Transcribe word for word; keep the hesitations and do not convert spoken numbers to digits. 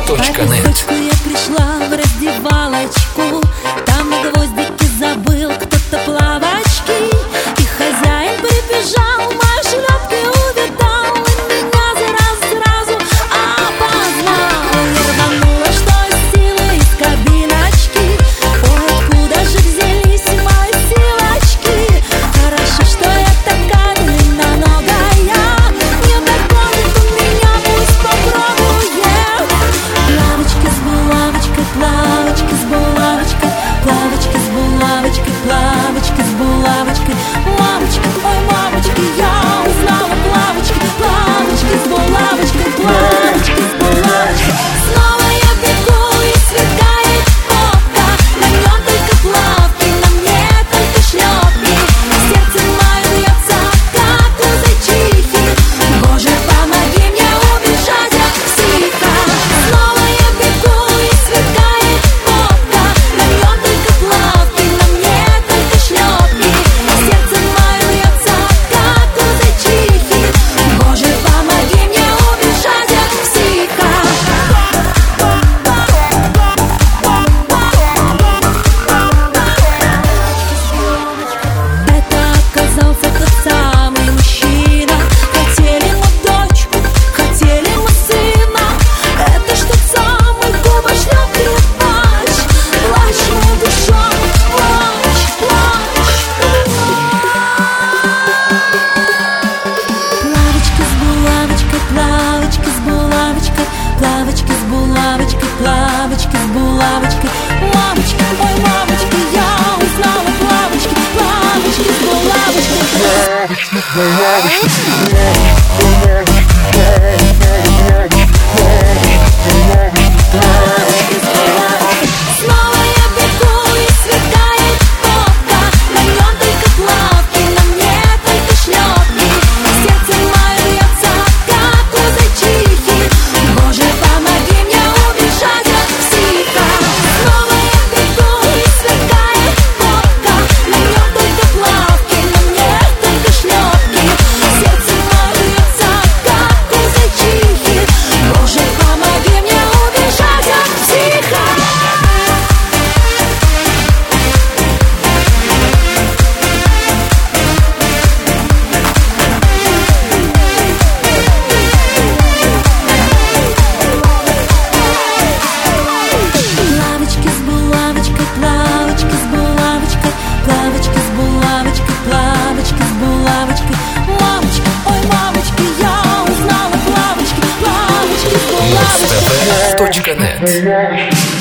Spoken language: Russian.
точка нет. Я пришла в раздевалочку, там на гвоздике забыл кто-то плавочки, и хозяин прибежал, мои шлепки увидал, и меня сразу-сразу опознал. Я рванула, что из силы из кабиночки. Ой, откуда же взялись мои силочки? Хорошо, что я такая длинноногая, не догонит он меня, пусть попробует. Плавочки с булавочкой, плавочки с булавочкой, плавочки с булавочкой, плавочки с булавочкой. Мамочка, ой, мамочки, я узнала плавочки, плавочки с булавочкой, плавочки с булавочкой. Снова я бегу и сверкает попка, на нем только плавки, на мне только шлепки. Сердце мое бьется, как у зайчихи. Боже, помоги мне убежать от психа. Снова я бегу и сверкает попка, на нем только плавки, на мне только шлепки. Сердце мое бьется, как у зайчихи. Боже, помоги мне убежать от психа. Это оказался тот самый мужчина. Хотели мы дочку, хотели мы сына. Это ж тот самый губошлепки плач. Плачь, моя душа, плачь, плачь. Плавочки с булавочкой, плавочки с булавочкой, плавочки с булавочкой, плавочки с булавочкой. Мамочка, ой, мамочка, я узнала плавочки, плавочки с булавочкой. Снова я бегу и сверкает попка, на нем только плавки, на мне только шлепки. Сердце мое бьется, как у зайчихи. Боже, помоги мне убежать от психа. Снова я бегу и сверкает попка, на нем только плавки, на мне только шлепки. Сердце мое бьется, как у зайчихи. Боже, помоги мне убежать от психа. Плавочки с булавочкой, плавочки с булавочкой, плавочки с булавочкой, плавочки с булавочкой. Мамочка, ой, мамочки, я узнала плавочки, плавочки с булавочкой. точка нет.